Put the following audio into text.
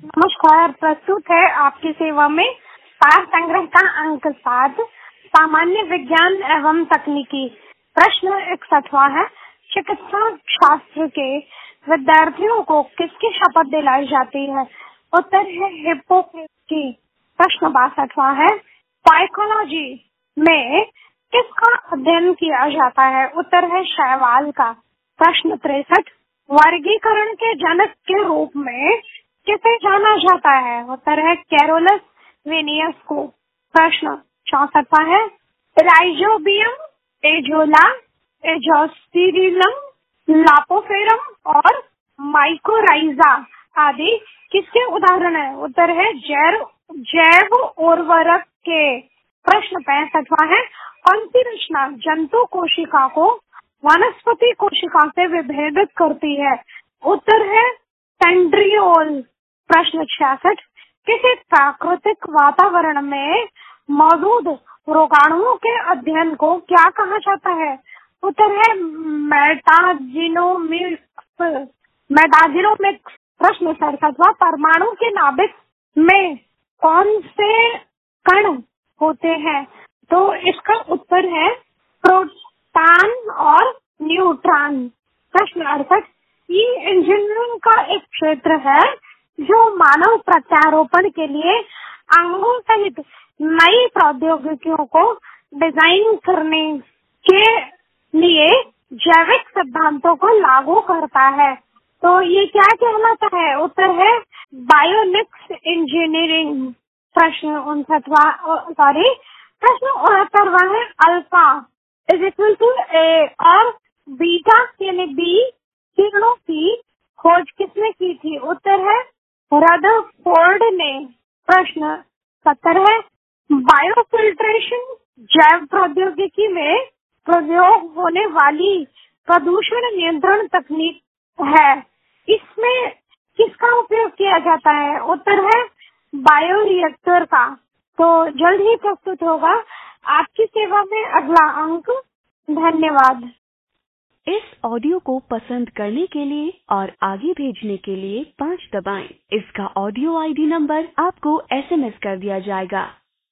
नमस्कार, प्रस्तुत है आपकी सेवा में पाठ संग्रह का अंक 7 सामान्य विज्ञान एवं तकनीकी। प्रश्न 61वां है, चिकित्सा शास्त्र के विद्यार्थियों को किसकी शपथ दिलाई जाती है? उत्तर है हिप्पोक्रेट्स की। प्रश्न 62वां है, साइकोलॉजी में किसका अध्ययन किया जाता है? उत्तर है शैवाल का। प्रश्न 63, वर्गीकरण के जनक के रूप में किसे जाना जाता है? उत्तर है कैरोलस लिनियस को। प्रश्न 64वां है, राइजोबियम, एजोला, एजोस्टिरिलम, लापोफेरम और माइकोराइजा आदि किसके उदाहरण है? उत्तर है जैव उर्वरक के। प्रश्न 65वां है, कौन सी रचना जंतु कोशिका को वनस्पति कोशिका से विभेदित करती है? उत्तर है सेंट्रियोल। प्रश्न 66, किसी प्राकृतिक वातावरण में मौजूद रोगाणुओं के अध्ययन को क्या कहा जाता है? उत्तर है मेटाजिनोमिक्स। प्रश्न 67वां, परमाणु के नाभिक में कौन से कण होते हैं? तो इसका उत्तर है प्रोटॉन और न्यूट्रॉन। प्रश्न 68, ये इंजीनियरिंग का एक क्षेत्र है जो मानव प्रत्यारोपण के लिए अंगों सहित नई प्रौद्योगिकियों को डिजाइन करने के लिए जैविक सिद्धांतों को लागू करता है। तो ये क्या कहलाता है? उत्तर है बायोनिक्स इंजीनियरिंग। प्रश्न 69वां है, alpha is equal to A और बीटा यानी बी किरणों की खोज किसने की थी? उत्तर है रदरफोर्ड ने। प्रश्न 70 है, बायोफिल्ट्रेशन जैव प्रौद्योगिकी में प्रयोग होने वाली प्रदूषण नियंत्रण तकनीक है। इसमें किसका उपयोग किया जाता है? उत्तर है बायोरिएक्टर का। तो जल्द ही प्रस्तुत होगा आपकी सेवा में अगला अंक। धन्यवाद। इस ऑडियो को पसंद करने के लिए और आगे भेजने के लिए 5 दबाएं। इसका ऑडियो आईडी नंबर आपको SMS कर दिया जाएगा।